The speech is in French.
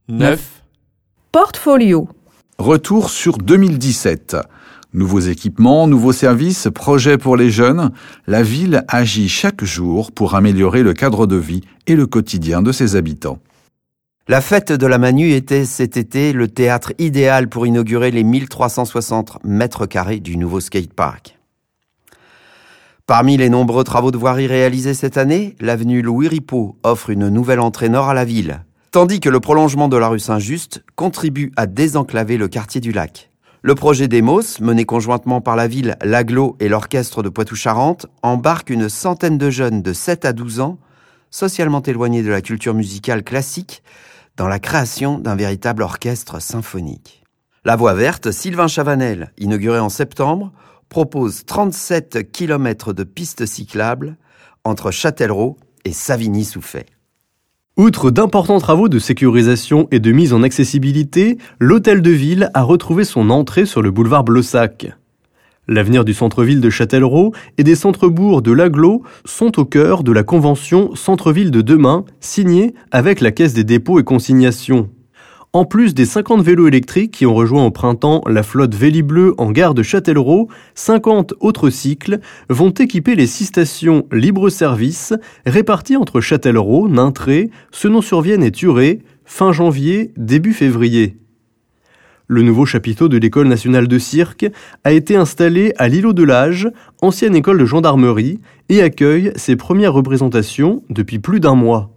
9. Portfolio. Retour sur 2017. Nouveaux équipements, nouveaux services, projets pour les jeunes. La ville agit chaque jour pour améliorer le cadre de vie et le quotidien de ses habitants. La fête de la Manu était cet été le théâtre idéal pour inaugurer les 1360 mètres carrés du nouveau skatepark. Parmi les nombreux travaux de voirie réalisés cette année, l'avenue Louis Ripaud offre une nouvelle entrée nord à la ville, tandis que le prolongement de la rue Saint-Just contribue à désenclaver le quartier du Lac. Le projet Demos, mené conjointement par la ville, l'Agglo et l'orchestre de Poitou-Charentes, embarque une centaine de jeunes de 7 à 12 ans, socialement éloignés de la culture musicale classique, dans la création d'un véritable orchestre symphonique. La Voie verte, Sylvain Chavanel, inaugurée en septembre, propose 37 km de pistes cyclables entre Châtellerault et Savigny-sous-Fay. Outre d'importants travaux de sécurisation et de mise en accessibilité, l'hôtel de ville a retrouvé son entrée sur le boulevard Blossac. L'avenir du centre-ville de Châtellerault et des centres-bourgs de l'Agglo sont au cœur de la convention Centre-ville de demain, signée avec la Caisse des dépôts et consignations. En plus des 50 vélos électriques qui ont rejoint au printemps la flotte Vélibleu en gare de Châtellerault, 50 autres cycles vont équiper les 6 stations libre-service réparties entre Châtellerault, Nintré, Senon-sur-Vienne et Thuré, fin janvier, début février. Le nouveau chapiteau de l'École nationale de cirque a été installé à l'îlot de l'Age, ancienne école de gendarmerie, et accueille ses premières représentations depuis plus d'1 mois.